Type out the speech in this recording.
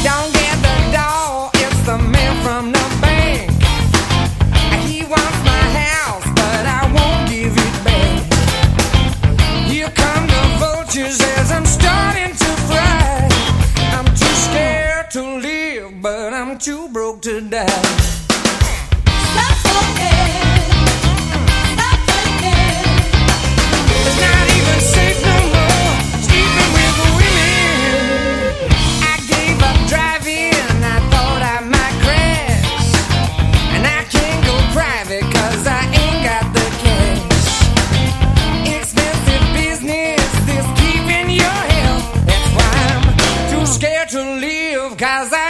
Don't get the doll, it's the man from the bank. He wants my house, but I won't give it back. Here come the vultures as I'm starting to fry. I'm too scared to live, but I'm too broke to die. Stop talking. Stop thinking. It's not even safe no more, sleeping with women. I gave up driving, I thought I might crash. And I can't go private, cause I ain't got the cash. Expensive business, this keeping your health. That's why I'm too scared to live, cause I